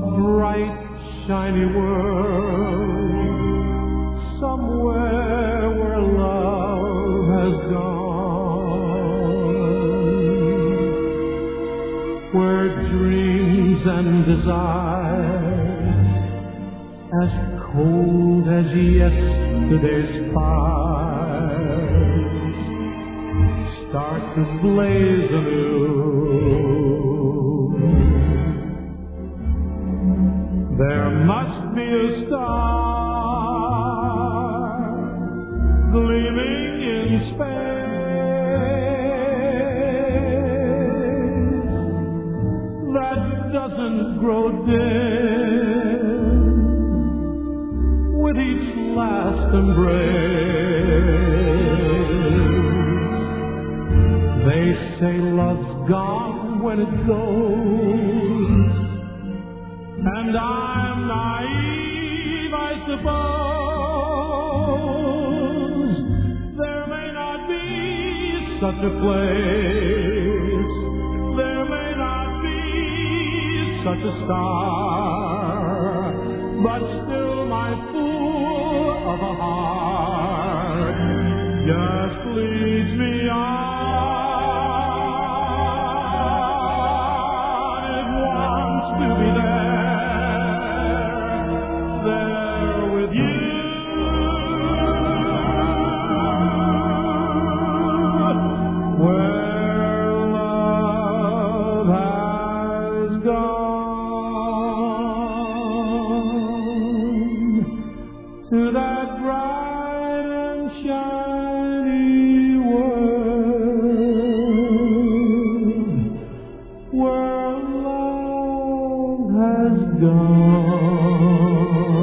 bright, shiny world, somewhere where love has gone, where dreams and desires, as cold as yesterday's fires, start to blaze anew. There must be a star gleaming in space that doesn't grow dim with each last embrace. They say love's gone when it goes, and I'm naive, I suppose. There may not be such a place, there may not be such a star, but still my fool of a heart just leads me on. It wants to be there with you, where love has gone, to that bright and shiny world, where love has gone.